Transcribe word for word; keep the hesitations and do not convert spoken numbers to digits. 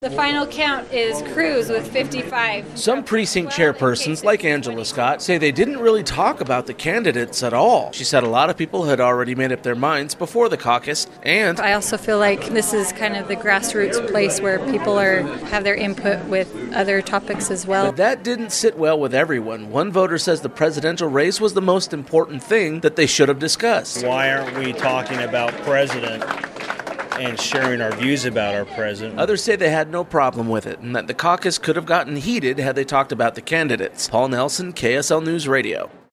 The final count is Cruz with fifty-five. Some precinct chairpersons, like Angela Scott, say they didn't really talk about the candidates at all. She said a lot of people had already made up their minds before the caucus, and I also feel like this is kind of the grassroots place where people are have their input with other topics as well. But that didn't sit well with everyone. One voter says the presidential race was the most important thing that they should have discussed. Why aren't we talking about president and sharing our views about our president? Others say they had no problem with it, and that the caucus could have gotten heated had they talked about the candidates. Paul Nelson, K S L News Radio.